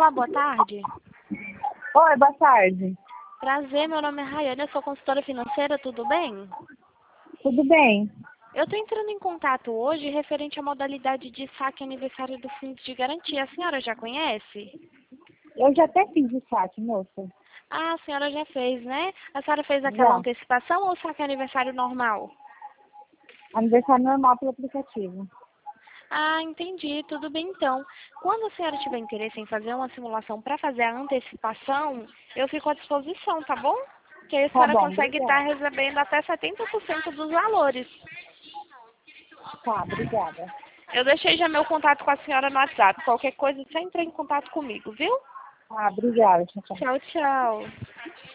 Olá, boa tarde. Oi, boa tarde. Prazer, meu nome é Rayane, eu sou consultora financeira, tudo bem? Tudo bem? Eu estou entrando em contato hoje referente à modalidade de saque aniversário do Fundo de Garantia. A senhora já conhece? Eu já até fiz o saque, moça. Ah, a senhora já fez, né? A senhora fez aquela Já. antecipação ou saque aniversário normal? Aniversário normal pelo aplicativo. Ah, entendi. Tudo bem então. Quando a senhora tiver interesse em fazer uma simulação para fazer a antecipação, eu fico à disposição, tá bom? Que aí a Tá senhora bom, consegue estar obrigada. recebendo até 70% dos valores. Tá, obrigada. Eu deixei já meu contato com a senhora no WhatsApp. Qualquer coisa, só entre em contato comigo, viu? Ah, obrigada. Tchau, tchau. Tchau, tchau.